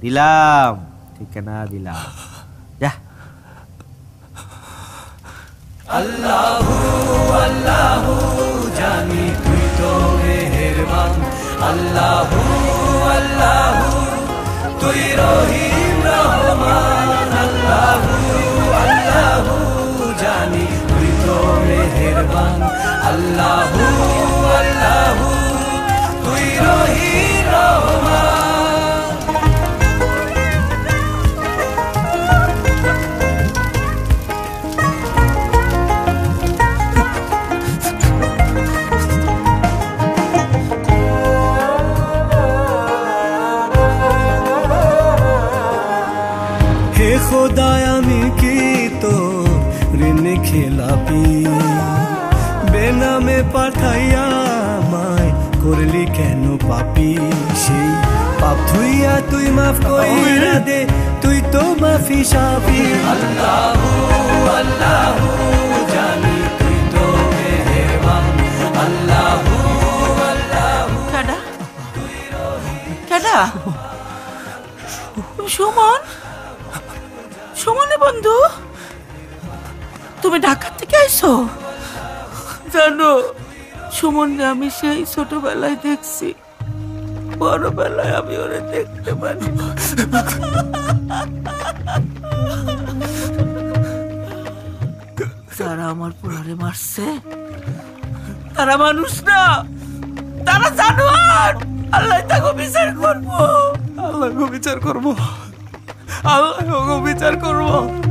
দিলাম, ঠিকানা দিলাম, যা। আল্লাহু আল্লাহু জানি তুই তো মেহেরবান, আল্লাহু আল্লাহু তুই রহিম রহমান, আল্লাহু আল্লাহু জানি তুই তো মেহেরবান, আল্লাহু আল্লাহু তুই রহিম রহমান। হে খোদা আমি কি তো ঋণ খেলাপি, বেনামে পাঠাইয়া আমায় করলি কেন পাপি, সেই পাপ ধুইয়া তুই মাফ কইরা দে, তুই তো মাফি সাফি। আল্লাহু আল্লাহু জানি তুই তো মেহেরবান, আল্লাহু আল্লাহু। কেডা কেডা? সুমন, সুমনে বন্ধু, তুমি ঢাকা থেকে আইছো? জানো সুমনকে আমি সেই ছোটবেলায় দেখছি, বড়বেলায় আমি ওরে দেখতে পারি। যারা আমার পোলারে মারছে তারা মানুষ না, তারা জানোয়ার। আল্লাহ তাকে বিচার করবো, আল্লাহ বিচার করবো, আল্লাহ বিচার করবো।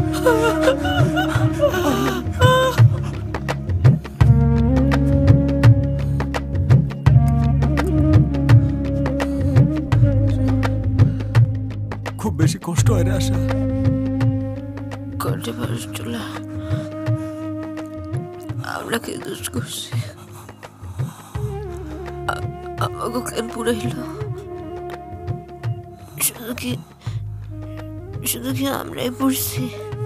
খুব বেশি কষ্ট হয় রে আশা। করতে পারিস চলে, আমরা কি দোষ করছি? আমাকে কেন পুরাইল? শুধু কি আমরাই পড়ছি?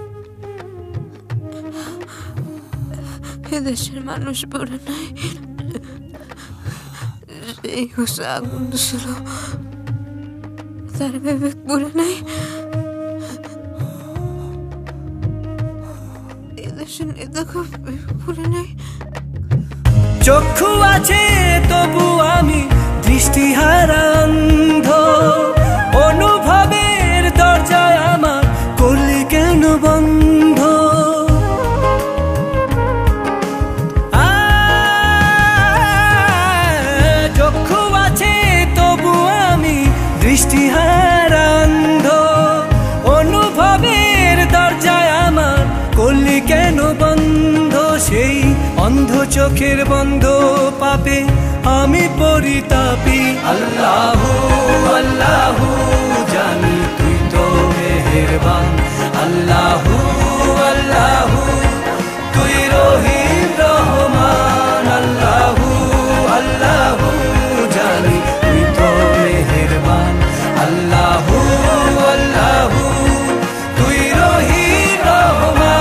এদেশের মানুষ পড়ে নাই, এই হোসা আগুন ছিল তার বিবেক পড়ে নাই। এদেশের নেতা খুব বিবেক পড়ে নাই। চক্ষু আছে তবু আমি দৃষ্টিহারা অন্ধ, অনুভবের দরজায় আমার করলি কেন বন্ধ? চক্ষু আছে তবু আমি দৃষ্টিহারা অন্ধ, অনুভবের দরজায় আমার করলি কেন বন্ধ? সেই অন্ধ চোখের বন্ধ পাপে আমি পরিতাপী। আল্লাহু আল্লাহু জানি তুই তো মেহেরবান, আল্লাহু আল্লাহু তুই রহিম রহমান, আল্লাহু আল্লাহু জানি তুই তো মেহেরবান, আল্লাহু আল্লাহু তুই রহিম রহমান।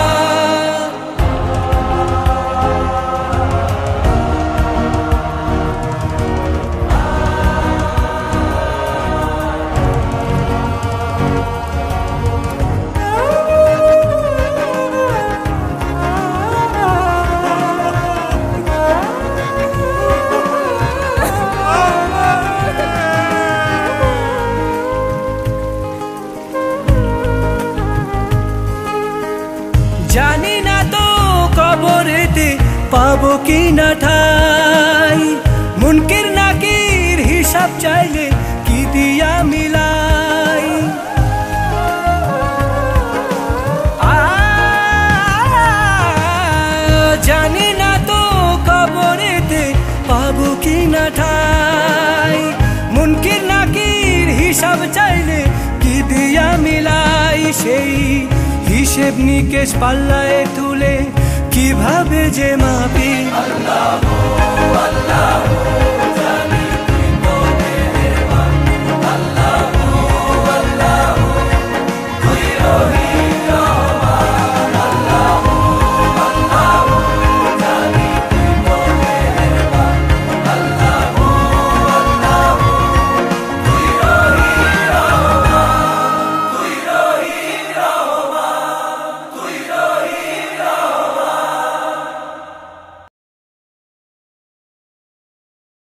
জানি না তো কবরেতে পাবো কি না ঠাই, মুনকির নাকির হিসাব চাইলে কি দিয়া মিলাই। জানি না তো কবরেতে পাবো কি না ঠাই, মুনকির নাকির হিসাব চাইলে কি দিয়া মিলাই। সেই হিসেব নিকেশ পাল্লায় তুলে কিভাবে যে মাপি। আল্লাহু আল্লাহু